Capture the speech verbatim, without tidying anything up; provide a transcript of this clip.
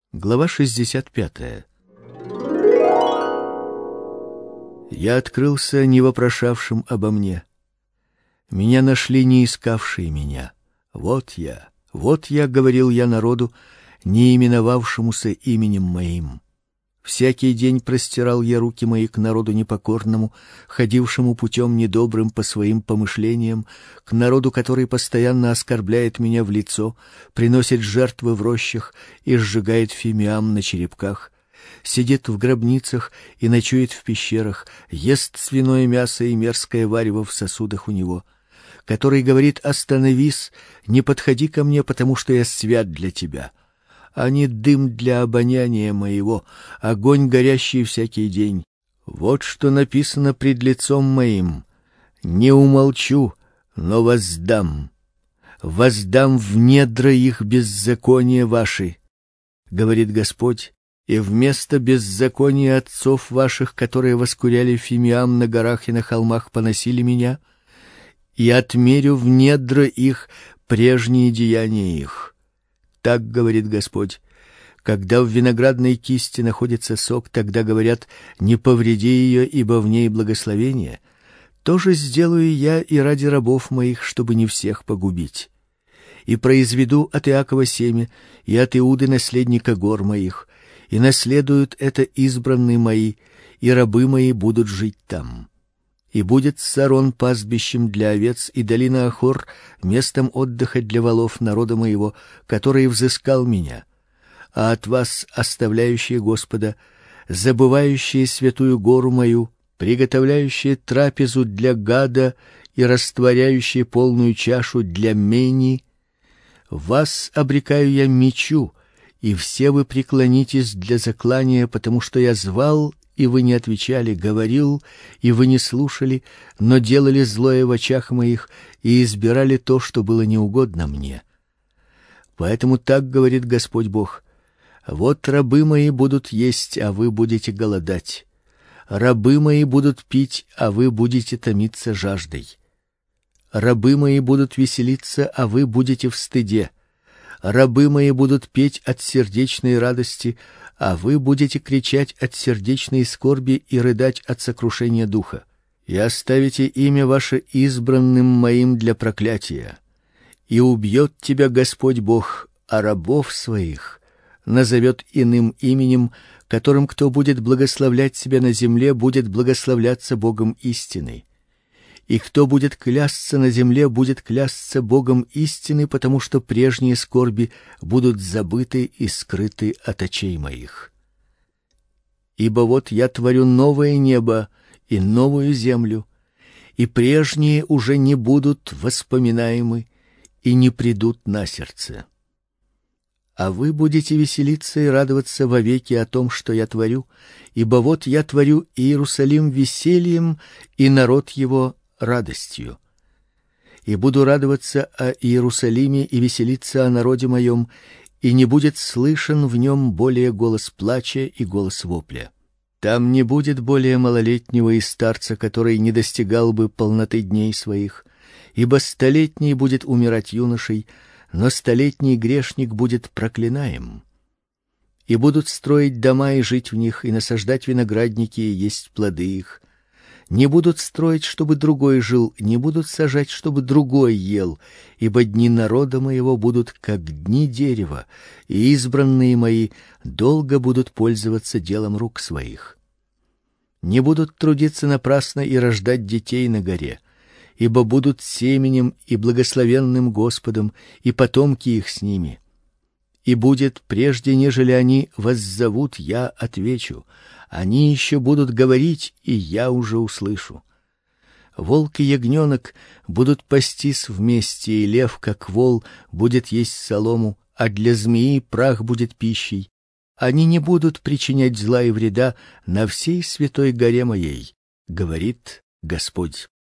Глава шестьдесят пятая. Я открылся не вопрошавшим обо мне. Меня нашли не искавшие меня. Вот я, вот я, говорил я народу, не именовавшемуся именем моим. Всякий день простирал я руки мои к народу непокорному, ходившему путем недобрым по своим помышлениям, к народу, который постоянно оскорбляет меня в лицо, приносит жертвы в рощах и сжигает фимиам на черепках, сидит в гробницах и ночует в пещерах, ест свиное мясо и мерзкое варево в сосудах у него, который говорит: «Остановись, не подходи ко мне, потому что я свят для тебя». А не дым для обоняния моего, огонь горящий всякий день. Вот что написано пред лицом моим: не умолчу, но воздам, воздам в недра их беззакония ваши, говорит Господь, и вместо беззакония отцов ваших, которые воскуряли фимиам на горах и на холмах, поносили меня, и отмерю в недра их прежние деяния их. Так говорит Господь: когда в виноградной кисти находится сок, тогда говорят: не повреди ее, ибо в ней благословение. То же сделаю я и ради рабов моих, чтобы не всех погубить. И произведу от Иакова семя, и от Иуды наследника гор моих, и наследуют это избранные мои, и рабы мои будут жить там. И будет Сарон пастбищем для овец, и долина Ахор местом отдыха для волов народа моего, который взыскал меня. А от вас, оставляющие Господа, забывающие святую гору мою, приготовляющие трапезу для гада и растворяющие полную чашу для мени, вас обрекаю я мечу, и все вы преклонитесь для заклания, потому что я звал, и вы не отвечали, говорил, и вы не слушали, но делали злое в очах моих и избирали то, что было неугодно мне. Поэтому так говорит Господь Бог: вот рабы мои будут есть, а вы будете голодать. Рабы мои будут пить, а вы будете томиться жаждой. Рабы мои будут веселиться, а вы будете в стыде. Рабы мои будут петь от сердечной радости, а вы будете кричать от сердечной скорби и рыдать от сокрушения духа. И оставите имя ваше избранным моим для проклятия. И убьет тебя Господь Бог, а рабов своих назовет иным именем, которым кто будет благословлять себя на земле, будет благословляться Богом истины. И кто будет клясться на земле, будет клясться Богом истины, потому что прежние скорби будут забыты и скрыты от очей моих. Ибо вот я творю новое небо и новую землю, и прежние уже не будут воспоминаемы и не придут на сердце. А вы будете веселиться и радоваться вовеки о том, что я творю, ибо вот я творю Иерусалим весельем, и народ его радостью. И буду радоваться о Иерусалиме и веселиться о народе моем, и не будет слышен в нем более голос плача и голос вопля. Там не будет более малолетнего и старца, который не достигал бы полноты дней своих, ибо столетний будет умирать юношей, но столетний грешник будет проклинаем. И будут строить дома и жить в них, и насаждать виноградники и есть плоды их. Не будут строить, чтобы другой жил, не будут сажать, чтобы другой ел, ибо дни народа моего будут как дни дерева, и избранные мои долго будут пользоваться делом рук своих. Не будут трудиться напрасно и рождать детей на горе, ибо будут семенем и благословенным Господом, и потомки их с ними. И будет, прежде нежели они воззовут, я отвечу. Они еще будут говорить, и я уже услышу. Волк и ягненок будут пастись вместе, и лев, как вол, будет есть солому, а для змеи прах будет пищей. Они не будут причинять зла и вреда на всей святой горе моей, говорит Господь.